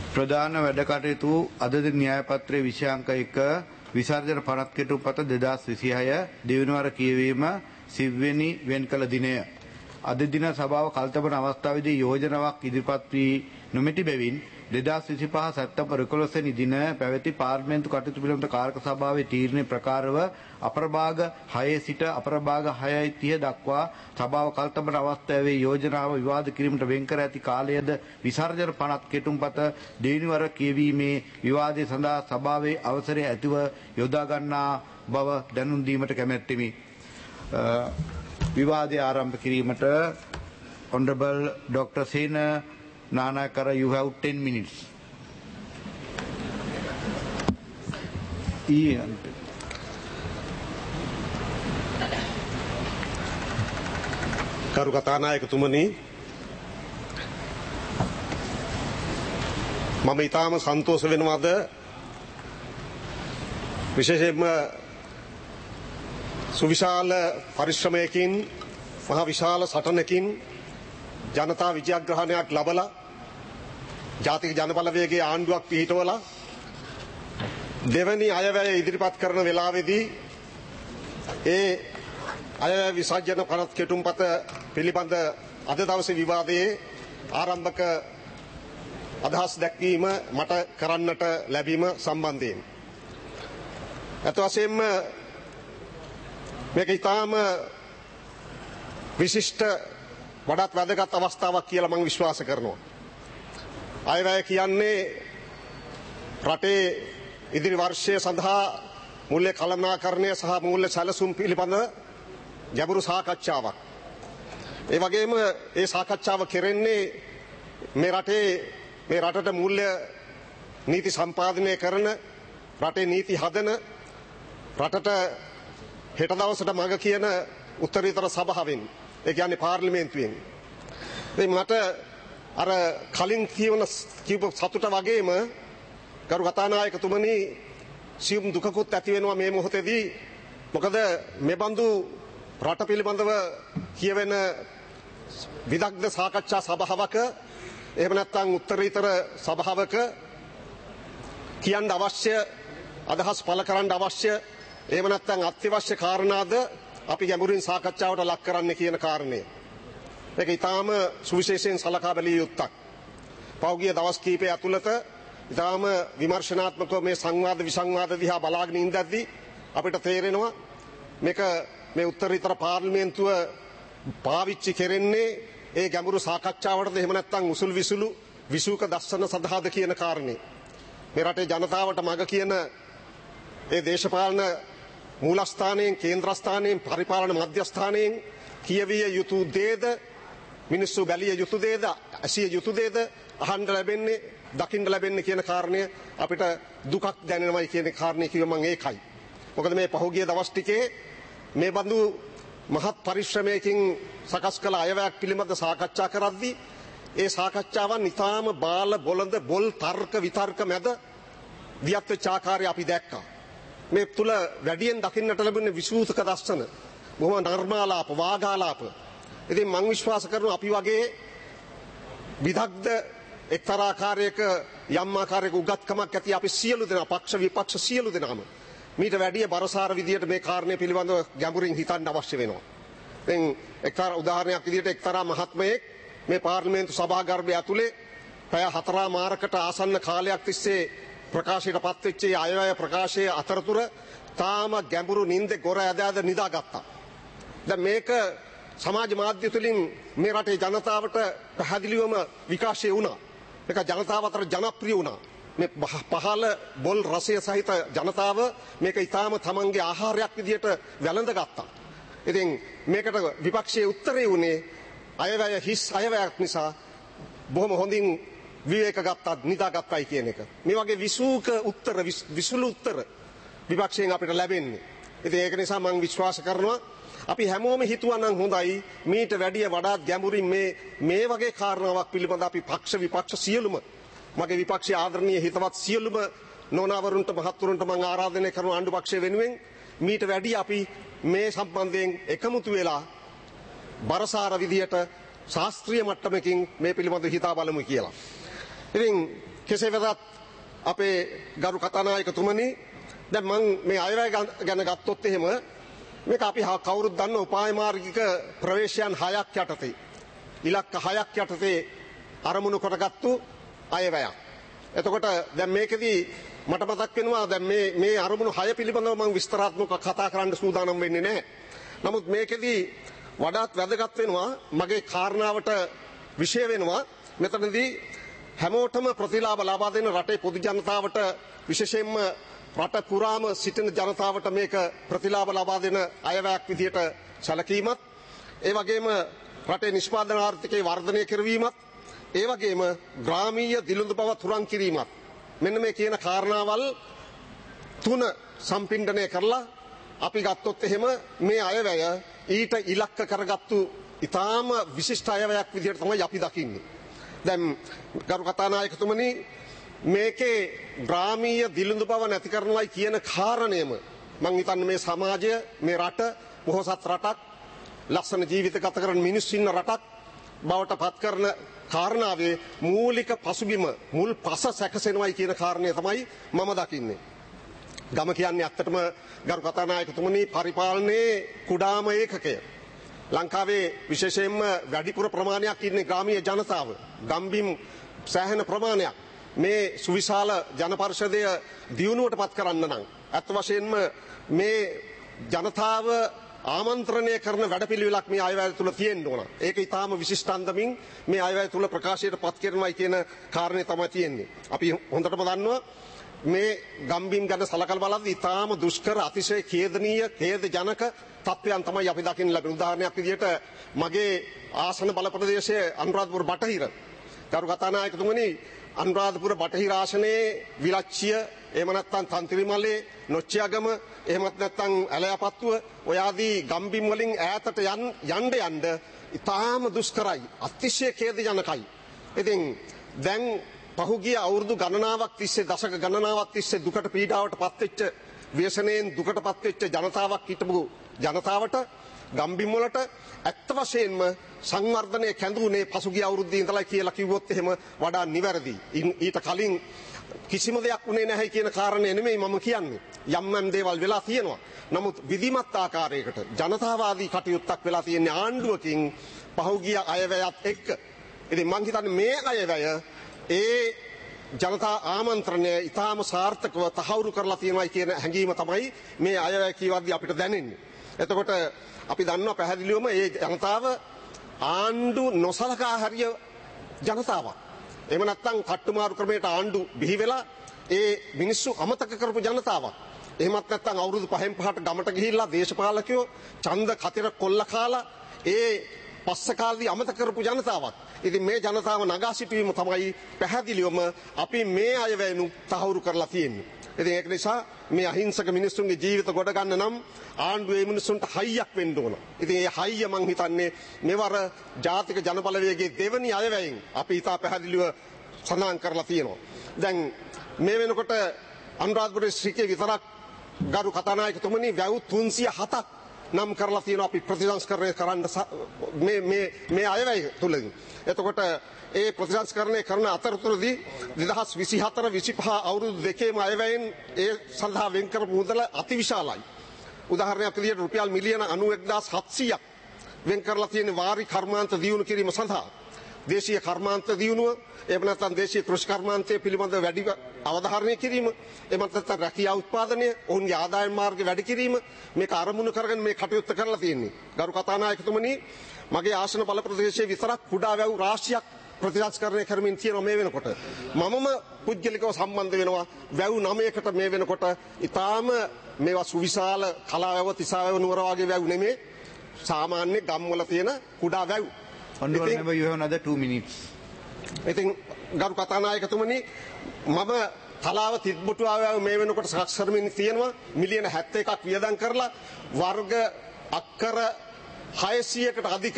ප්‍රධාන වැඩ කටයුතු අද දින න්‍යාය පත්‍රයේ විෂයාංක 1 විසර්ජන පනත් කෙටුම්පත 2026 දෙවනවර කියවීම සිව්වෙනි වෙන් කළ දිනය. අද දින සභාව කල්තබන අවස්ථාවේදී යෝජනාවක් ඉදිරිපත් වී නොමැති බැවින් 2025 සැප්තැම්බර් 11 වෙනි දින පැවති පාර්ලිමේන්තු කටයුතු පිළිබඳ කාරක සභාවේ තීරණය ප්‍රකාරව අපරභාග 6 සිට අපරභාග 6:30 දක්වා සභාව කල්තබන අවස්ථාවේ යෝජනාව විවාද කිරීමට වෙන් කර ඇති කාලයද විසර්ජන පනත් කෙටුම්පත දෙවනිවර කියවීමේ විවාදය සඳහා සභාවේ අවසරය ඇතිව යොදා ගන්නා බව දැනුම් දීමට කැමැත්තෙමි. විවාදය ආරම්භ කිරීමට Honorable Dr. Sena Nanakara, you have 10 minutes. කරු කතානායකතුමනි, මම ඊටාම සන්තෝෂ වෙනවාද විශේෂයෙන්ම සුවිශාල පරිශ්‍රමයකින් මහා විශාල සටනකින් ජනතා විජයග්‍රහණයක් ලබලා ජාතික ජනබලවේගයේ ආණ්ඩුවක් පිහිටවලා දෙවැනි අයවැය ඉදිරිපත් කරන වෙලාවේදී ඒ අයවැය විසර්ජන පනත් කෙටුම්පත පිළිබඳ අද දවසේ විවාදයේ ආරම්භක අදහස් දැක්වීම මට කරන්නට ලැබීම සම්බන්ධයෙන් අත වශයෙන්ම මේක ඊටාම විශිෂ්ට වඩාත් වැදගත් අවස්ථාවක් කියලා මම විශ්වාස කරනවා. අයවැය කියන්නේ රටේ ඉදිරි වර්ෂය සඳහා මූල්‍ය කළමනාකරණය සහ මූල්‍ය සැලසුම් පිළිබඳ ගැඹුරු සාකච්ඡාවක්. ඒ වගේම ඒ සාකච්ඡාව කෙරෙන්නේ මේ රටට මූල්‍ය නීති සම්පාදනය කරන, රටේ නීති හදන, රටට හෙට දවසට මඟ කියන උත්තරීතර සභාවෙන්, ඒ කියන්නේ පාර්ලිමේන්තුවෙන්. ඉතින් මට අර කලින් කියපු සතුට වගේම ගරු කතානායකතුමනි සියුම් දුකකුත් ඇති වෙනවා මේ මොහොතේදී. මොකද මේ බඳු රට පිළිබඳව කියවෙන විදග්ධ සාකච්ඡා සභාවක එහෙම නැත්නම් උත්තරීතර සභාවක කියන්න අවශ්‍ය අදහස් පළ කරන්න අවශ්‍ය එහෙම නැත්නම් අත්‍යවශ්‍ය කාරණාද අපි ගැඹුරින් සාකච්ඡාවට ලක් කරන්න කියන කාරණය. ඒක ඊටාම සුවිශේෂයෙන් සලකා බැලිය යුත්තක්. පෞගිය දවස් කීපය ඇතුළත ඊටාම විමර්ශනාත්මකව මේ සංවාද විසංවාද දිහා බලාගෙන ඉඳද්දී අපිට තේරෙනවා මේක මේ උත්තරීතර පාර්ලිමේන්තුව පාවිච්චි කෙරෙන්නේ ඒ ගැඹුරු සාකච්ඡාවටද එහෙම නැත්නම් උසුල් විසුළු විසූක දර්ශන සඳහාද කියන කාරණේ. මේ රටේ ජනතාවට මඟ කියන ඒ දේශපාලන මූලස්ථානයෙන්, කේන්ද්‍රස්ථානයෙන්, පරිපාලන මධ්‍යස්ථානයෙන් කියවිය යුතු දේද, මිනිස්සු බැලිය යුතු දේද, ඇසිය යුතු දේද අහන්න ලැබෙන්නේ, දකින්න ලැබෙන්නේ කියන කාරණය අපිට දුකක් දැනෙනවයි කියන කාරණේ කිව්ව මම ඒකයි. මොකද මේ පහුගිය දවස් ටිකේ මේ බඳු මහත් පරිශ්‍රමයකින් සකස් කළ අයවැයක් පිළිබඳ සාකච්ඡා කරද්දී ඒ සාකච්ඡාවන් ඉතාම බාල බොළඳ බොල් තර්ක විතර්ක මැද වියත් වෙච්ච ආකාරය අපි දැක්කා. මේ තුල වැඩියෙන් දකින්නට ලැබුණේ විසූතක දර්ශන, බොහොම නර්මාලාප, වාගාලාප. ඉතින් මම විශ්වාස කරනවා අපි වගේ විදග්ධ එක්තරා ආකාරයක යම් ආකාරයක උගත්කමක් ඇති අපි සියලු දෙනා, පක්ෂ විපක්ෂ සියලු දෙනාම මීට වැඩිය බරසාර විදියට මේ කාරණය පිළිබඳව ගැඹුරින් හිතන්න අවශ්‍ය වෙනවා. දැන් එක්තරා උදාහරණයක් විදියට එක්තරා මහත්මයෙක් මේ පාර්ලිමේන්තු සභාගර්භය ඇතුලේ පැය 4මාරකට ආසන්න කාලයක් තිස්සේ ප්‍රකාශයට පත් වෙච්ච අයවැය ප්‍රකාශයේ අතරතුර තාම ගැඹුරු නිින්ද ගොර ඇද නිදාගත්තා. දැන් මේක සමාජ මාධ්‍ය තුලින් මේ රටේ ජනතාවට පැහැදිලිවම විකාශය වුණා. මේක ජනතාව අතර ජනප්‍රිය වුණා. මේ පහළ බොල් රසය සහිත ජනතාව මේක ඊටාම තමන්ගේ ආහාරයක් විදියට වැළඳගත්තා. ඉතින් මේකට විපක්ෂයේ උත්තරේ උනේ අයවැය හිස් අයවැයක් නිසා බොහොම හොඳින් විවේක ගත්තා, නිදාගත්තයි කියන එක. මේ වගේ විසූක උත්තර, විසුළු උත්තර විපක්ෂයෙන් අපිට ලැබෙන්නේ. ඉතින් ඒක නිසා මම විශ්වාස කරනවා අපි හැමෝම හිතුවා නම් හොඳයි මීට වැඩිය වඩාත් ගැඹුරින් මේ වගේ කාරණාවක් පිළිබඳ අපි පක්ෂ විපක්ෂ සියලුම මගේ විපක්ෂයේ ආදරණීය හිතවත් සියලුම නෝනාවරුන්ට මහත්වරුන්ට මම ආරාධනය කරන ආණ්ඩු පක්ෂය වෙනුවෙන් මීට වැඩිය අපි මේ සම්බන්ධයෙන් එකමුතු වෙලා බරසාර විදියට ශාස්ත්‍රීය මට්ටමකින් මේ පිළිබඳව හිතා බලමු කියලා. ඉතින් කෙසේ වෙතත් අපේ ගරු කතානායකතුමනි දැන් මම මේ අයවැය ගැන ගත්තොත් එහෙම මේක අපි කවුරුත් දන්න උපාය මාර්ගික ප්‍රවේශයන් 6ක් යටතේ ඉලක්ක 6ක් යටතේ අරමුණු කරගත්තු අයවැයක්. එතකොට දැන් මේකෙදී මට මතක් වෙනවා දැන් මේ අරමුණු 6 පිළිබඳව මම විස්තරාත්මකව කතා කරන්න සූදානම් වෙන්නේ නැහැ. නමුත් මේකෙදී වඩාත් වැදගත් වෙනවා මගේ කාරණාවට විශේෂ වෙනවා මෙතනදී හැමෝටම ප්‍රතිලාභ ලබා දෙන රටේ පොදු ජනතාවට විශේෂයෙන්ම රට පුරාම සිටින ජනතාවට මේක ප්‍රතිලාභ ලබා දෙන අයවැයක් විදියට සැලකීමත් ඒ වගේම රටේ නිෂ්පාදන ආර්ථිකයේ වර්ධනය කරවීමත් ඒ වගේම ග්‍රාමීය දිළිඳු බව තුරන් කිරීමත් මෙන්න මේ කියන කාරණාවල් තුන සම්පින්ඩණය කරලා අපි ගත්තොත් එහෙම මේ අයවැය ඊට ඉලක්ක කරගත්තු ඊටාම විශිෂ්ට අයවැයක් විදියට තමයි අපි දකින්නේ. දැන් ගරු කතානායකතුමනි මේකේ ග්‍රාමීය දිළිඳු බව නැති කරනවායි කියන කාරණයම මම හිතන්නේ මේ සමාජය මේ රට පොහොසත් රටක් ලස්සන ජීවිත ගත කරන මිනිස්සු ඉන්න රටක් බවට පත් කරන කාරණාවේ මූලික පසුබිම මුල් පස සැකසෙනවායි කියන කාරණය තමයි මම දකින්නේ. ගම කියන්නේ ඇත්තටම ගරු කතානායකතුමනි පරිපාලනයේ කුඩාම ඒකකය. ලංකාවේ විශේෂයෙන්ම වැඩිපුර ප්‍රමාණයක් ඉන්නේ ග්‍රාමීය ජනතාව. ගම්බිම් සෑහෙන ප්‍රමාණයක්. මේ සුවිශාල ජනපරිෂදය දියුණුවට පත් කරන්න නම් අත් වශයෙන්ම මේ ජනතාව ආමන්ත්‍රණය කරන වැඩපිළිවෙලක් මේ අයවැය තුල තියෙන්න ඕන. ඒක ඊටාම විශිෂ්ට අන්දමින් මේ අයවැය තුල ප්‍රකාශයට පත් කරනවායි කියන කාරණේ තමයි තියෙන්නේ. අපි හොඳටම දන්නවා මේ ගම්බිම් ගැන සලකලා බලද්දී ඊටාම දුෂ්කර අතිශය ඛේදනීය ඛේදජනක තත්ත්වයන් තමයි අපි දකින්න ලැබෙන. උදාහරණයක් විදිහට මගේ ආසන බල ප්‍රදේශයේ අනුරාධපුර බටහිර ගරු කතානායකතුමනි අනුරාධපුර බටහිර ආසනයේ විලච්චිය එහෙම නැත්නම් තන්තිරිමලේ නොච්චියගම එහෙමත් නැත්නම් ඇලයපත්තුව ඔය ආදී ගම්බිම් වලින් ඈතට යන්න ඉතාම දුෂ්කරයි අතිශය ඛේදජනකයි. ඉතින් දැන් පහුගිය අවුරුදු ගණනාවක් තිස්සේ දශක ගණනාවක් තිස්සේ දුකට පීඩාවට පත්වෙච්ච ව්‍යසනයෙන් දුකට පත්වෙච්ච ජනතාවක් හිටපු ජනතාවට ගම්බිම් වලට ඇත්ත වශයෙන්ම සංවර්ධනය කැඳුනේ පසුගිය අවුරුද්දේ ඉඳලා කියලා කිව්වොත් එහෙම වඩා නිවැරදි. ඊට කලින් කිසිම දෙයක් උනේ නැහැ කියන කාරණේ නෙමෙයි මම කියන්නේ. යම් දේවල් වෙලා තියෙනවා. නමුත් විධිමත් ආකාරයකට ජනතාවාදී කටයුත්තක් වෙලා තියෙන ආණ්ඩුවකින් පහුගිය අයවැයත් එක්ක. ඉතින් මං හිතන්නේ මේ අයවැය ඒ ජනතා ආමන්ත්‍රණය ඊටාම සාර්ථකව තහවුරු කරලා තියෙනවා කියන හැඟීම තමයි මේ අයවැය කියවද්දී අපිට දැනෙන්නේ. එතකොට අපි දන්නවා පැහැදිලිවම මේ ජනතාව ආණ්ඩු නොසලකා හරිය ජනතාවක්. එහෙම නැත්නම් කට්ටුමාරු ක්‍රමයට ආණ්ඩු බිහි වෙලා ඒ මිනිස්සු අමතක කරපු ජනතාවක්. එහෙමත් නැත්නම් අවුරුදු 5න් 5ට ගමට ගිහිල්ලා දේශපාලකයෝ ඡන්ද කතිර කොල්ල කාලා ඒ පස්ස කාලේදී අමතක කරපු ජනතාවක්. ඉතින් මේ ජනතාව නගා සිටීම තමයි පැහැදිලිවම අපි මේ අයවැයනු තහවුරු කරලා තියෙන්නේ. ඉතින් ඒක නිසා මේ අහිංසක මිනිස්සුන්ගේ ජීවිත ගොඩ ගන්න නම් ආණ්ඩුවේ මිනිස්සුන්ට හයියක් වෙන්න ඕන. ඉතින් මේ හයිය මං හිතන්නේ මෙවර ජාතික ජනබලවේගයේ දෙවනි අයවැයෙන් අපි ඉතා පැහැදිලිව සඳහන් කරලා තියෙනවා. දැන් මේ වෙනකොට අනුරාධපුර ශ්‍රීකේ විතරක් ගරු කතානායකතුමනි වැව් 307ක් නම් කරලා තියෙනවා අපි ප්‍රතිසංස්කරණය කරන්න මේ අයවැය තුලින්. එතකොට ඒ ප්‍රතිසංස්කරණය කරන අතරතුරදී 2024 25 අවුරුදු දෙකේම අයවැයෙන් ඒ සඳහා වෙන් කරපු මුදල අතිවිශාලයි. උදාහරණයක් විදිහට රුපියල් මිලියන 91,700ක් වෙන් කරලා තියෙන වාරි කර්මාන්ත දියුණු කිරීම සඳහා. දේශීය කර්මාන්ත දියුණුව එහෙම නැත්නම් දේශීය කෘෂි කර්මාන්තයේ පිළිබඳ වැඩි අවධාරණය කිරීම එහෙම නැත්නම් රැකියා උත්පාදනය ඔවුන්ගේ ආදායම් මාර්ග වැඩි කිරීම මේක අරමුණු කරගෙන මේ කටයුත්ත කරලා තියෙන්නේ. ගරු කතානායකතුමනි මගේ ආසන බල ප්‍රදේශයේ විතරක් කුඩා වැව් රාශියක් ප්‍රතිසංස්කරණය කරමින් තියෙනවා මේ වෙනකොට. මමම පුද්ගලිකව සම්බන්ධ වෙනවා වැව් 9කට මේ වෙනකොට ඊටාම මේවා සුවිශාල කලාවැව තිසාවැව නුවර වගේ වැව් නෙමේ සාමාන්‍ය ගම්වල තියෙන කුඩා වැව්. Honorable member, you have another 2 minutes. ඉතින් ගරු කතානායකතුමනි මම තලාව තිත්බුටුවාව මේ වෙනකොට සකස් කරමින් තියෙනවා මිලියන 71ක් වියදම් කරලා වර්ග අක්කර 600කට අධික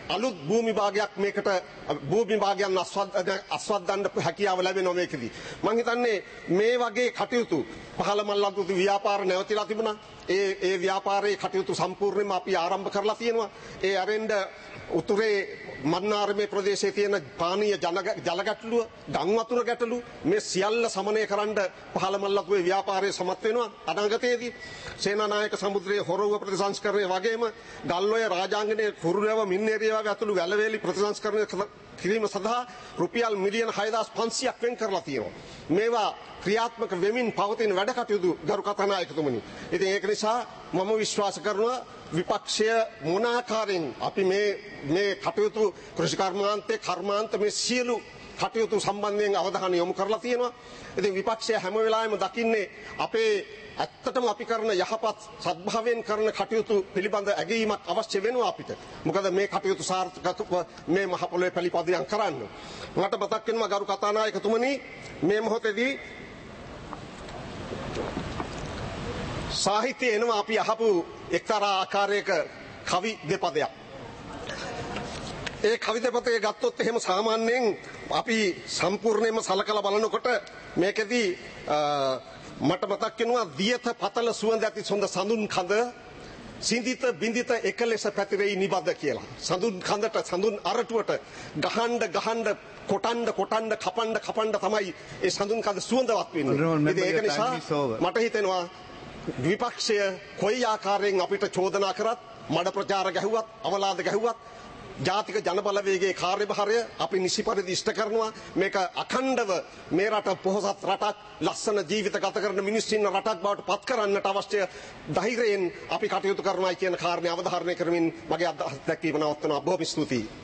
අලුත් භූමි භාගයක් මේකට භූමි භාගයන් අස්වද්දන්න හැකියාව ලැබෙනවා මේකදී. මම හිතන්නේ මේ වගේ කටයුතු පහළ මල්ලන්තු ව්‍යාපාර නැවතිලා තිබුණා. ඒ ව්‍යාපාරයේ කටයුතු සම්පූර්ණයෙන්ම අපි ආරම්භ කරලා තියෙනවා. ඒ අරෙන්ද උතුරේ මන්නාරමේ ප්‍රදේශයේ තියෙන පානීය ජල ගැටලුව, ගම් වතුර ගැටලු මේ සියල්ල සමනය කරන්න පහළ මල්ලතුවේ ව්‍යාපාරයේ සමත් වෙනවා. අනාගතයේදී සේනානායක සමුද්‍රයේ හොරව ප්‍රතිසංස්කරණය වගේම ගල්ඔය රාජාංගනයේ කුරුණෑව මින්නේරියාව ඇතුළු වැලවේලි ප්‍රතිසංස්කරණය කිරීම සඳහා රුපියල් මිලියන 6500ක් වෙන් කරලා තියෙනවා. මේවා ක්‍රියාත්මක වෙමින් පවතින වැඩ කටයුතු ගරු කතානායකතුමනි. ඉතින් ඒක නිසා මම විශ්වාස කරනවා විපක්ෂය මොන ආකාරයෙන් අපි මේ කටයුතු කෘෂි කර්මාන්ත මේ සියලු කටයුතු සම්බන්ධයෙන් අවධානය යොමු කරලා තියෙනවා. ඉතින් විපක්ෂය හැම වෙලාවෙම දකින්නේ අපේ ඇත්තටම අපි කරන යහපත් සත්භාවයෙන් කරන කටයුතු පිළිබඳ ඇගීමක් අවශ්‍ය වෙනවා අපිට. මොකද මේ කටයුතු සාර්ථකව මේ මහ පොළොවේ පරිපදියම් කරන්න. මට මතක් වෙනවා ගරු කතානායකතුමනි මේ මොහොතේදී සාහිත්‍යයේ එනවා අපි අහපු එක්තරා ආකාරයක කවි දෙපදයක්. ඒ කවි දෙපදේ ගත්තොත් එහෙම සාමාන්‍යයෙන් අපි සම්පූර්ණයෙන්ම සලකලා බලනකොට මේකෙදී මට මතක් වෙනවා දියත පතල සුවඳ ඇති සොඳ සඳුන් කඳ සිඳිත බිඳිත එක ලෙස පැතිරෙයි නිබද කියලා. සඳුන් කඳට සඳුන් අරටුවට ගහන්න කොටන්න කපන්න තමයි ඒ සඳුන් කඳ සුවඳවත් වෙන්නේ. ඉතින් ඒක නිසා මට හිතෙනවා විපක්ෂය කොයි ආකාරයෙන් අපිට චෝදනා කරත් මඩ ප්‍රචාර ගැහුවත් අවලාද ගැහුවත් ජාතික ජනබලවේගයේ කාර්යභාරය අපි නිසි පරිදි ඉෂ්ට කරනවා. මේක අඛණ්ඩව මේ රට පොහොසත් රටක් ලස්සන ජීවිත ගත කරන මිනිස්සු ඉන්න රටක් බවට පත් කරන්නට අවශ්‍ය ධෛර්යයෙන් අපි කටයුතු කරනවා කියන කාරණේ අවධාරණය කරමින් මගේ අදහස් දැක්වීම නවත්වනවා. බොහොම ස්තුතියි.